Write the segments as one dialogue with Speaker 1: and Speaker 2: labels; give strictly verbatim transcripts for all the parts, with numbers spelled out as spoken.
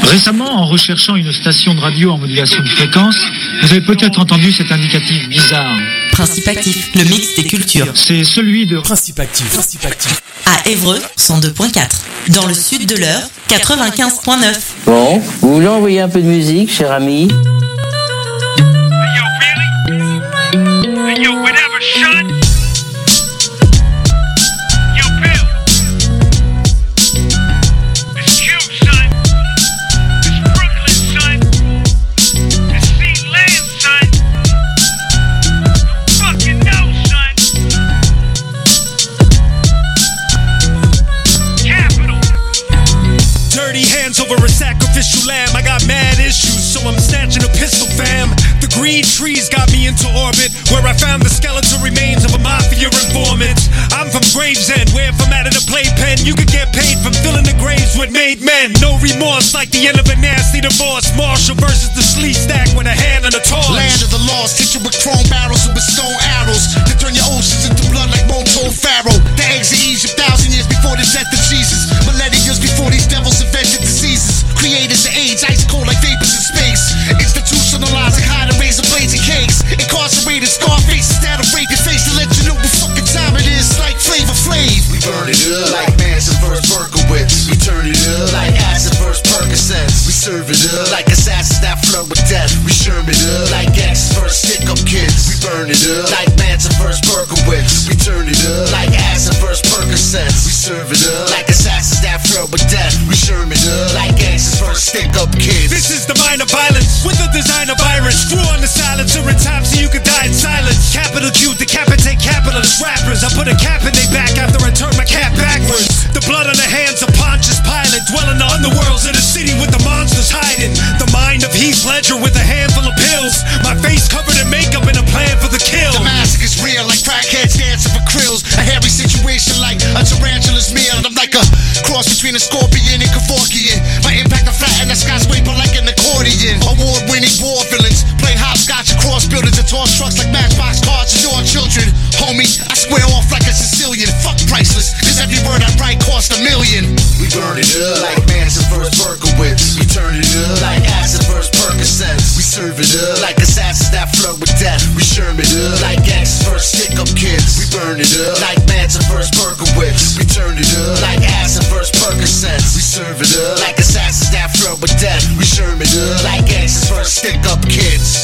Speaker 1: Récemment, en recherchant une station de radio en modulation de fréquence, vous avez peut-être entendu cet indicatif bizarre.
Speaker 2: Principe actif, le mix des cultures.
Speaker 1: C'est celui de
Speaker 3: Principe actif, Principe actif.
Speaker 2: À Évreux, cent deux virgule quatre. Dans le sud de l'Eure, quatre-vingt-quinze virgule neuf.
Speaker 4: Bon, vous voulez envoyer un peu de musique, cher ami?
Speaker 5: Over a sacrificial lamb, I got mad issues, so I'm snatching a pistol, fam. The green trees got me into orbit, where I found the skeletal remains of a mafia informant. I'm from Gravesend, where if I'm out of the playpen, you could get paid from filling the graves with made men. No remorse, like the end of a nasty divorce. Marshall versus the Slee Stack with a hand on the torch.
Speaker 6: Land of the lost, hit you with chrome barrels and with stone arrows to turn your oceans into blood like Moto Pharaoh. The eggs of Egypt, thousand years before the death of Jesus, millennials before these devils invented diseases. Creators of age, ice cold like vapors in space. Institutionalizing hide and razor blades and cakes. Incarcerated scar faces that'll rape your face to let you know what fucking time it is. Like Flavor Flav. We burn it up like Manson versus Berkowitz. We turn it up like acid versus Percocets. We serve it up like assassins that flirt with death. We sherm it up like X versus stick up kids. We burn it up like Manson versus Berkowitz. We turn it up like acid versus Percocets. We serve it up like assassins that flirt with death. We sherm it up like X versus stick up kids.
Speaker 5: This is the mind of violence with a design of virus. Screw on the silencer in time so you can die in silence. Capital Q, decapitate capitalist rappers. I put a cap in their back after I turn my cap backwards. The blood on the hands of Pontius Pilate, dwelling the underworlds in a city with the monsters hiding. The mind of Heath Ledger with a handful of pills. My face covered in makeup and a plan for the kill.
Speaker 6: The massacre's real like crackheads dancing for krills. A hairy situation like a tarantula's meal. I'm like a cross between a scorpion and Kevorkian. My impact of flat and a skyscraper like an accordion. Award-winning war villains play hopscotch across buildings and toss trucks like matchbox cars to your children. Homie, I square off like a Sicilian. Fuck priceless, cause every word I write costs a million. We burn it up like Manson versus Berkowitz. We turn it up like acid versus Percocets. We serve it up like assassins that flirt with death. We sherm it up like X versus stick up kids. We burn it up like Manson versus Berkowitz. We turn it up like acid versus Percocets. We serve it up like assassins that flirt with death. We sherm it up like X versus stick up kids.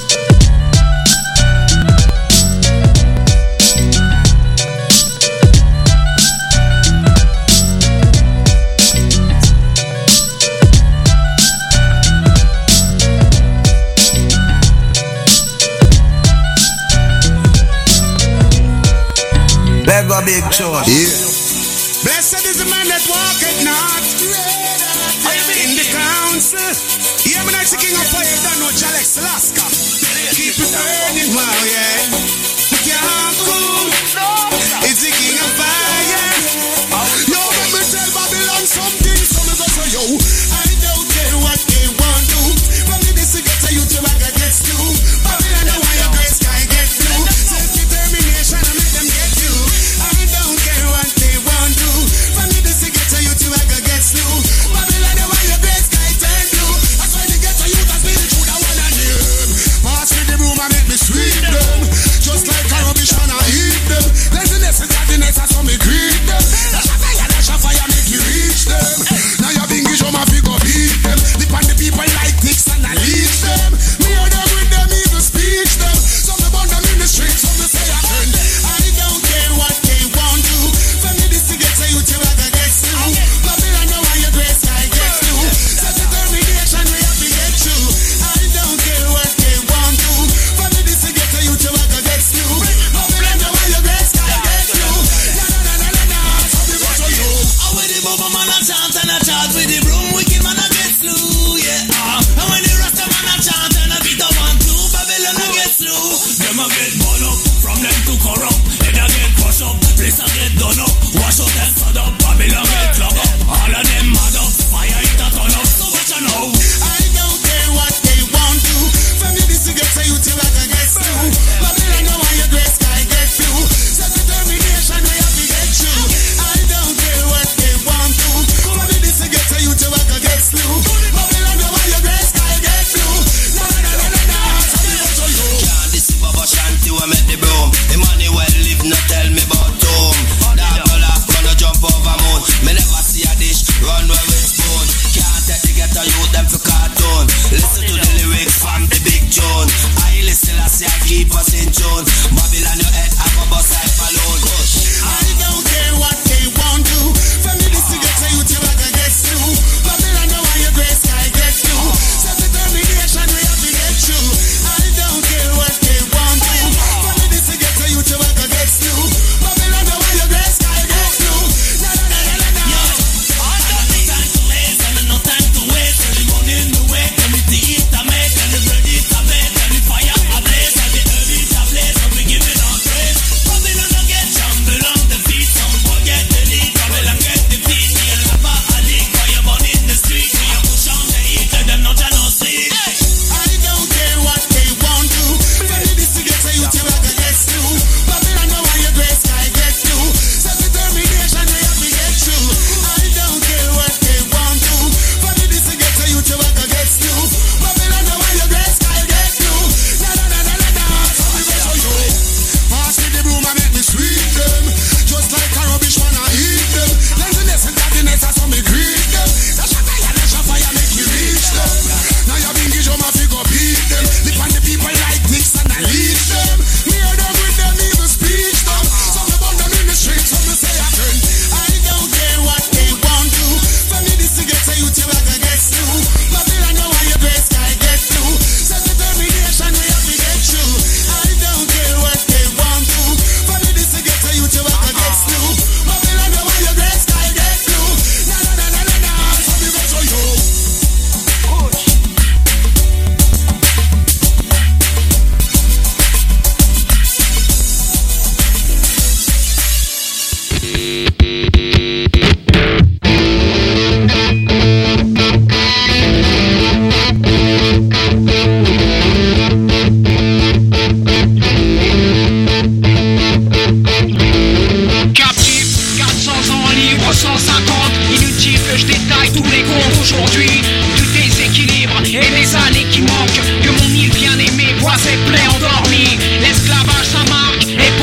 Speaker 7: Never big choice.
Speaker 6: Yeah. Blessed is the man that walketh not in the council. Yeah, man, that's the king of fire. Don't know Alex Alaska. Keep it burning, wow, yeah. We can't cool. It's the king of fire. Yo, let me tell Babylon something. Some of us are yo. I don't care what they want to. From the this to get to you to I got gets to. Babylon, the why your great sky gets through. Self-determination, I make them get you. I don't care what they want to. From the this to get to you to I got gets through. Babylon, the why your great sky turn blue. That's why they get to you, that's me the truth, I wanna name. Pass me the room and make me sweet them. Just like a rubbish and I eat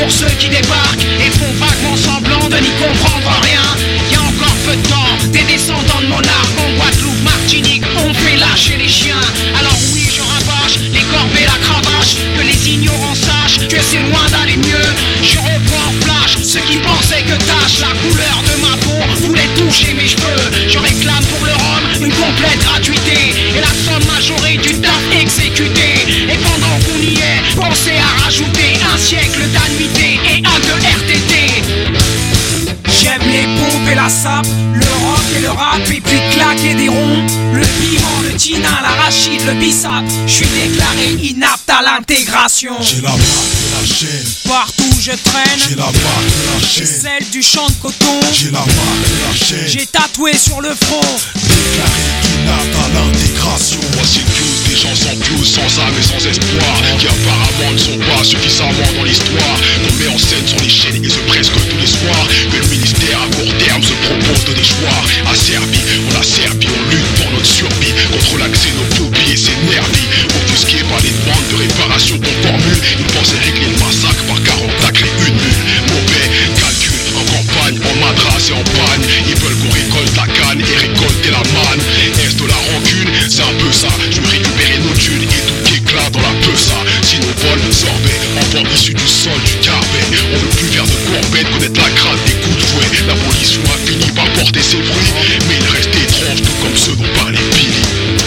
Speaker 3: pour ceux qui débarquent et font vaguement semblant de n'y comprendre rien. Y a encore peu de temps, des descendants de monarques en Guadeloupe, Martinique, on fait lâcher les chiens. Alors oui, je rabâche les corbeaux et la cravache, que les ignorants sachent que c'est loin d'aller mieux. Je reprends en flash ceux qui pensaient que tâche la couleur de ma peau voulait toucher mes cheveux. Je réclame pour le rhum une complète gratuité et la somme majorée du taf exécuté. Et pendant qu'on y est, pensez à rajouter un siècle d'annuité et un de R T T. J'aime les pompes et la sape, le rock et le rap, et puis claquer des ronds. Le piment, le tinin, l'arachide, le bissap. J'suis déclaré inapte à l'intégration.
Speaker 7: J'ai la marque de la chaîne.
Speaker 3: Partout je traîne.
Speaker 7: J'ai la marque de la chaîne.
Speaker 3: Celle du champ de coton.
Speaker 7: J'ai la marque de la chaîne.
Speaker 3: J'ai tatoué sur le front.
Speaker 7: Déclaré inapte à l'intégration.
Speaker 8: Voici tous des gens sans fuse, sans âme et sans espoir, qui apparemment ne sont pas suffisamment dans l'histoire. On met en scène sur les chaînes et ce presque tous les soirs. Que le ministère à court terme se propose de déchoir. À Serbie, on a servi, on lutte pour notre survie contre la xénophobie et ses nervis. Offusqués par les demandes de réparation qu'on formule, ils pensaient régler le massacre par quarante acres et une mule. Mauvais calcul, en campagne, en madras et en panne. Ils veulent qu'on récolte la canne et récolter la manne. Est-ce de la rancune? C'est un peu ça. Je veux récupérer nos thunes et tout éclat dans la peusa. Si nos vols sorbets, enfants issus du sol, du carbet, on veut plus faire de courbettes, connaître la grade des coups de fouet. L'abolition a fini par porter ses fruits, mais il reste étrange, tout comme ceux dont parlait Billy.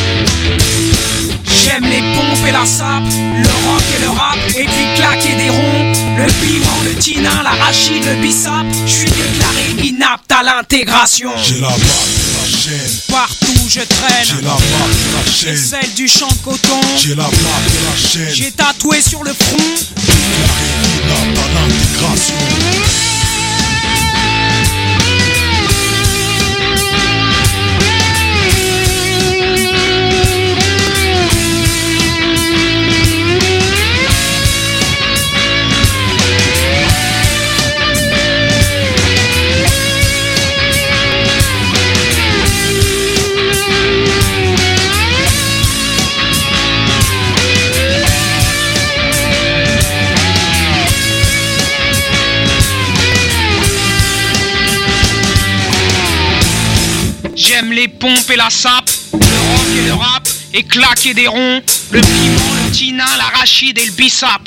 Speaker 3: J'aime les pompes et la sape, le rock et le rap, et puis claquer des ronds. Le piment, le tinin, l'arachide, le bissap. J'suis déclaré inapte à l'intégration.
Speaker 7: J'ai la marque de la chaîne.
Speaker 3: Partout je traîne.
Speaker 7: J'ai la marque de la chaîne.
Speaker 3: Celle du champ de coton.
Speaker 7: J'ai la marque de la chaîne.
Speaker 3: J'ai tatoué sur le front.
Speaker 7: Déclaré inapte à l'intégration.
Speaker 3: J'aime les pompes et la sape, le rock et le rap, et claquer des ronds. Le piment, le tinin, l'arachide et le bissap.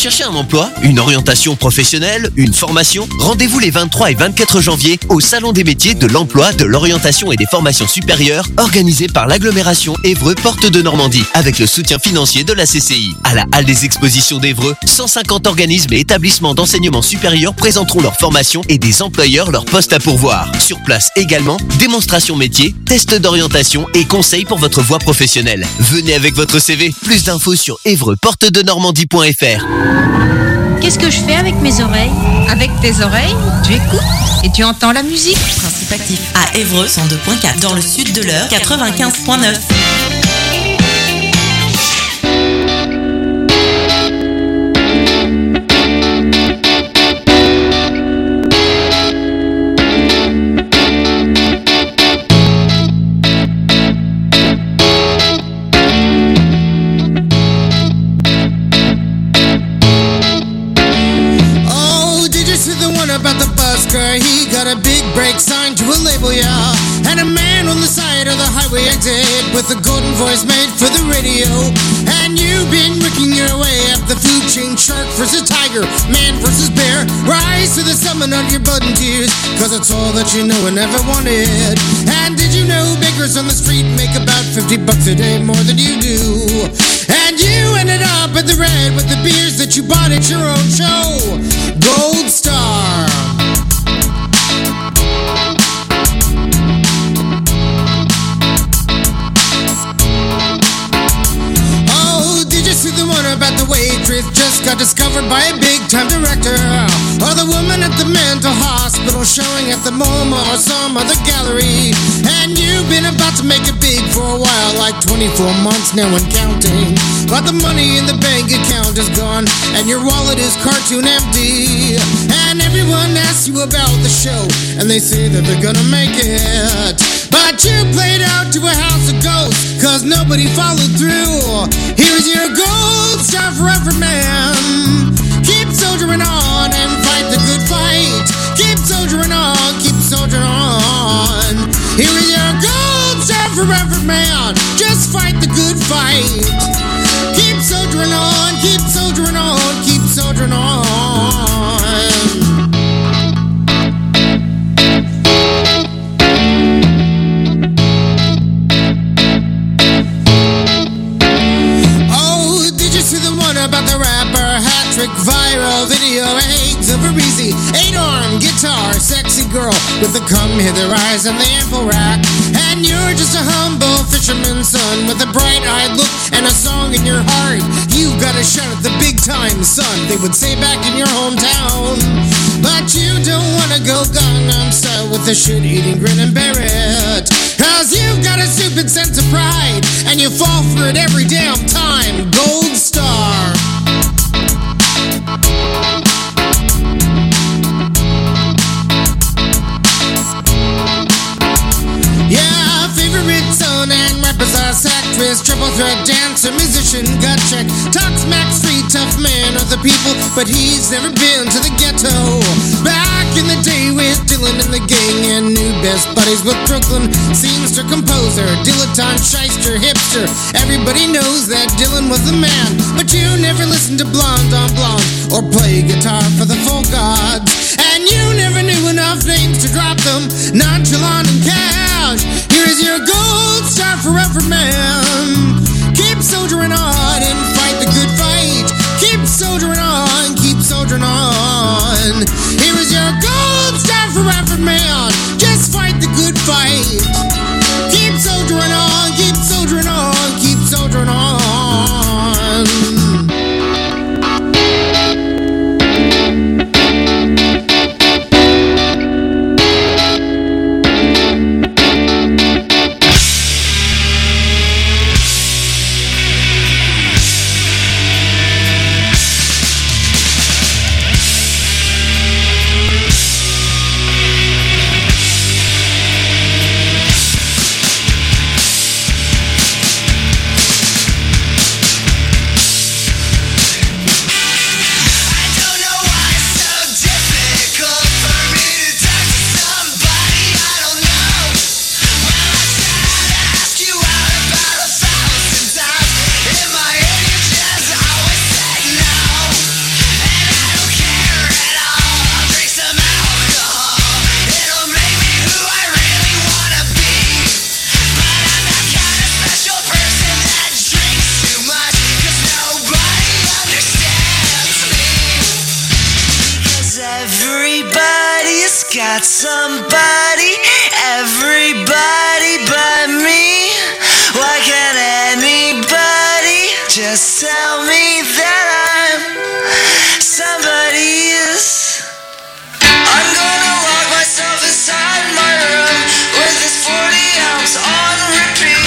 Speaker 9: cherchez un emploi, une orientation professionnelle, une formation? Rendez-vous les vingt-trois et vingt-quatre janvier au Salon des métiers de l'emploi, de l'orientation et des formations supérieures organisé par l'agglomération Évreux Porte de Normandie avec le soutien financier de la C C I. À la Halle des Expositions d'Évreux, cent cinquante organismes et établissements d'enseignement supérieur présenteront leurs formations et des employeurs leurs postes à pourvoir. Sur place également, démonstration métier, tests d'orientation et conseils pour votre voie professionnelle. Venez avec votre C V. Plus d'infos sur évreux porte de normandie point f r.
Speaker 10: Qu'est-ce que je fais avec mes oreilles? Avec tes oreilles, tu écoutes et tu entends la musique.
Speaker 2: Principe actif à Évreux cent deux point quatre. Dans le sud de l'Eure quatre-vingt-quinze point neuf.
Speaker 11: He got a big break signed to a label, yeah. And a man on the side of the highway exit with a golden voice made for the radio. And you've been working your way up the food chain. Shark versus tiger, man versus bear. Rise to the summit of your blood and tears, cause it's all that you know and never wanted. And did you know beggars on the street make about fifty bucks a day more than you do? And you ended up at the Red with the beers that you bought at your own show. Gold Star. About the waitress just got discovered by a big-time director, or the woman at the mental hospital showing at the MoMA or some other gallery. And you've been about to make it big for a while, like twenty-four months now and counting. But the money in the bank account is gone, and your wallet is cartoon empty. And everyone asks you about the show, and they say that they're gonna make it. But you played out to a house of ghosts, cause nobody followed through. Here's your gold star forever, man. Keep soldiering on and fight the good fight. Keep soldiering on, keep soldiering on. Here is your gold star forever, man. Just fight the good fight. Keep soldiering on, keep soldiering on, keep soldiering on. About the rapper, hat-trick, viral video, eggs over easy, eight-arm, guitar, sexy girl with the come-hither eyes and the ample rack. And you're just a humble fisherman's son with a bright-eyed look and a song in your heart. You got a shot at the big-time son, they would say back in your hometown. But you don't wanna go Gangnam Style with a shit-eating grin and bear it, cause you've got a stupid sense of pride, and you fall for it every damn time. Gold Star. Yeah, favorite son and rappers are actress, triple threat dancer, musician, gut check, talks Max Street, tough man of the people, but he's never been to the ghetto. Back in the day with Dylan and the gang, and new best buddies with Brooklyn, scenester, composer, dilettante, shyster, hipster. Everybody knows that Dylan was the man, but you never listened to Blonde on Blonde or play guitar for the folk gods. And you never knew enough names to drop them, nonchalant and cash. Here is your gold star forever, man. Keep soldiering on and fight the good fight. Keep soldiering on, keep soldiering on. Here is your gold star forever, man. Just fight the good fight. Keep soldiering on, keep soldiering on, keep soldiering on.
Speaker 12: got somebody, everybody but me. Why can't anybody just tell me that I'm somebody's? I'm gonna lock myself inside my room with this forty ounce on repeat.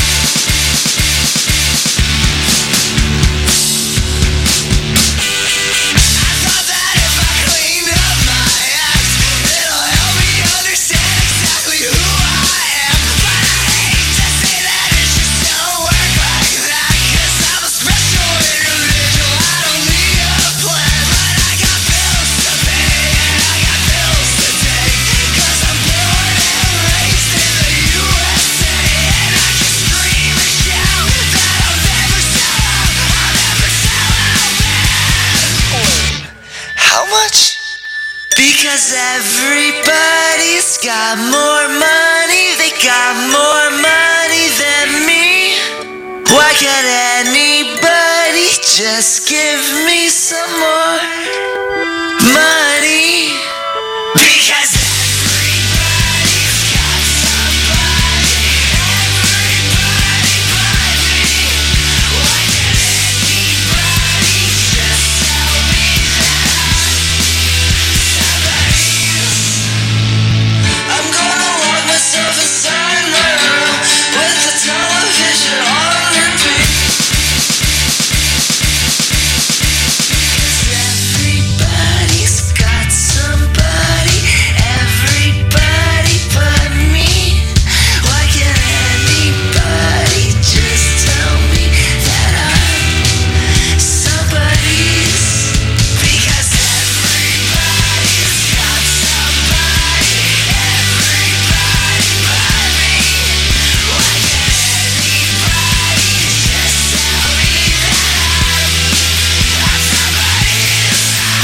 Speaker 12: I thought that if I cleaned up my act, it'll help me understand exactly who I am. But I hate to say that it just don't work like that, 'cause I'm a special individual, I don't need a plan. But I got bills to pay and I got bills to take, 'cause I'm born and raised in the U S A. And I can scream and shout that I'll never sell out, I'll never sell out, man. How much? Because everybody's got more money, they got more money than me. Why can't anybody just give me some more money? Because everybody's got somebody, everybody but me. Why can't anybody just tell me that I'm somebody's? I'm gonna lock myself inside my room with the television on repeat. 'Cause everybody's got somebody, everybody but me. Why can't anybody just tell me that I'm somebody's? Because everybody's got somebody, everybody but me. Why can't anybody just tell me that I'm, I'm somebody's?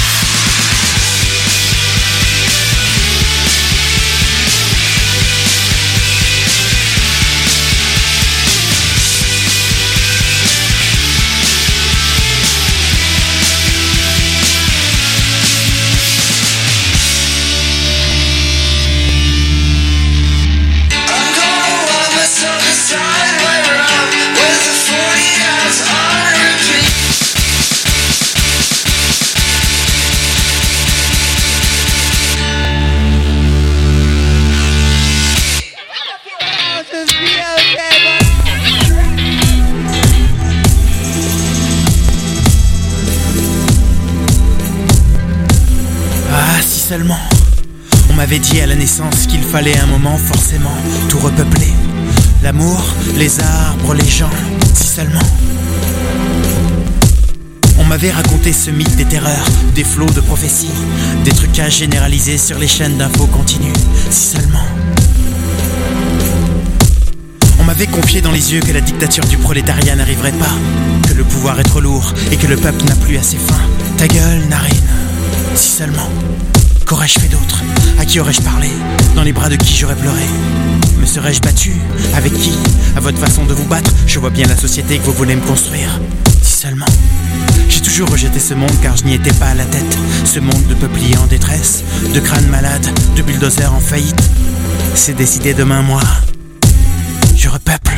Speaker 12: I'm gonna lock myself inside my room with the forty ounce on repeat.
Speaker 13: Ah, si seulement. On m'avait dit à la naissance qu'il fallait un moment forcément tout repeupler. L'amour, les arbres, les gens, si seulement. On m'avait raconté ce mythe des terreurs, des flots de prophéties, des trucages généralisés sur les chaînes d'infos continues, si seulement. On m'avait confié dans les yeux que la dictature du prolétariat n'arriverait pas, que le pouvoir est trop lourd et que le peuple n'a plus assez faim. Ta gueule, narine, si seulement. Qu'aurais-je fait d'autre? À qui aurais-je parlé? Dans les bras de qui j'aurais pleuré? Me serais-je battu? Avec qui? À votre façon de vous battre, je vois bien la société que vous voulez me construire. Si seulement. J'ai toujours rejeté ce monde car je n'y étais pas à la tête. Ce monde de peupliers en détresse, de crânes malades, de bulldozers en faillite. C'est décidé demain, moi. Je repeuple.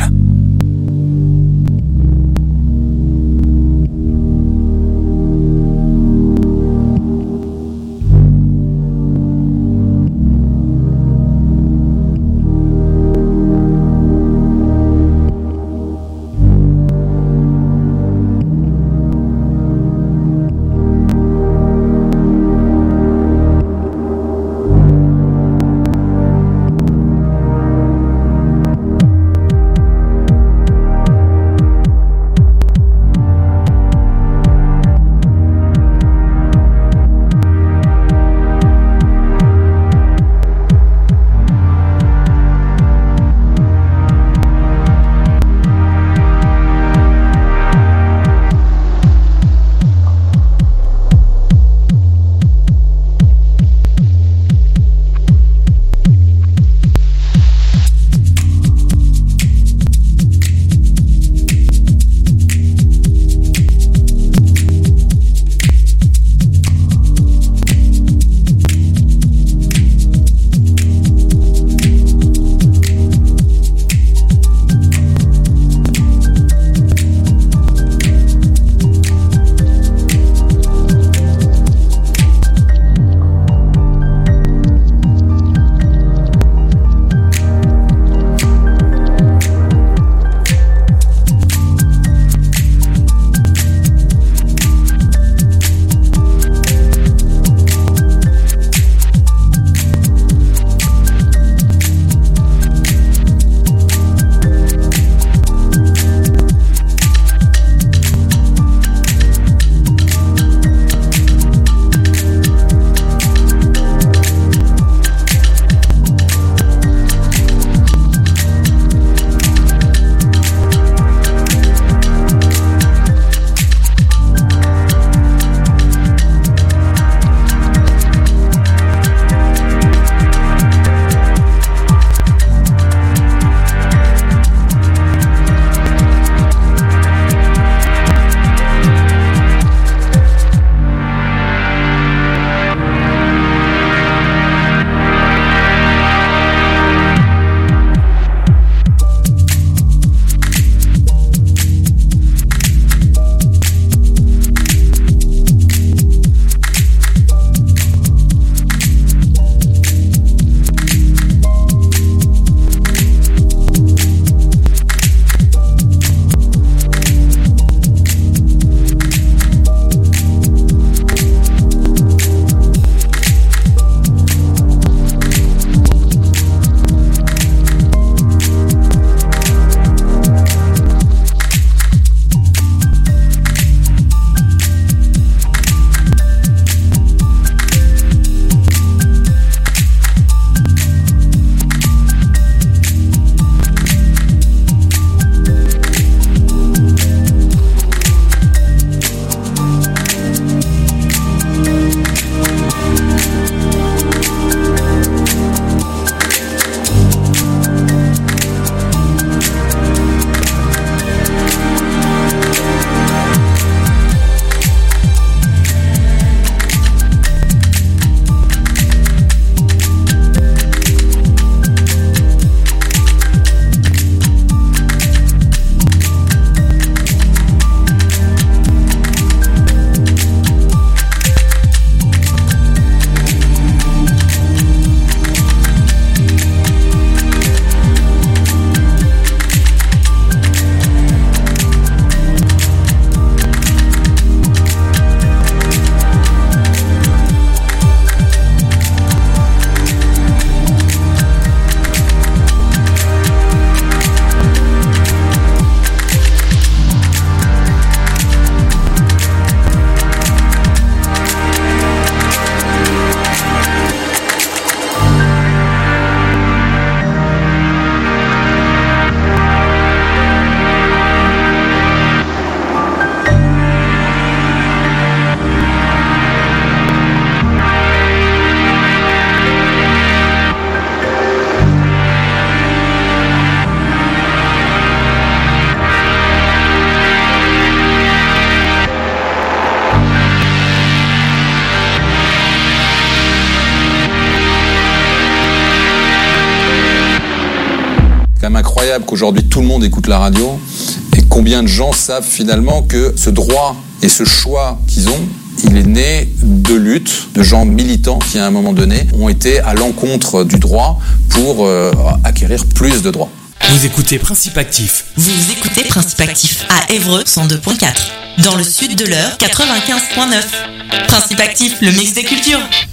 Speaker 14: quand même incroyable qu'aujourd'hui tout le monde écoute la radio et combien de gens savent finalement que ce droit et ce choix qu'ils ont, il est né de luttes, de gens militants qui à un moment donné ont été à l'encontre du droit pour euh, acquérir plus de droits.
Speaker 13: Vous écoutez Principe Actif.
Speaker 2: Vous écoutez Principe Actif à Évreux cent deux point quatre. Dans le sud de l'Eure, quatre-vingt-quinze point neuf. Principe Actif, le mix des cultures.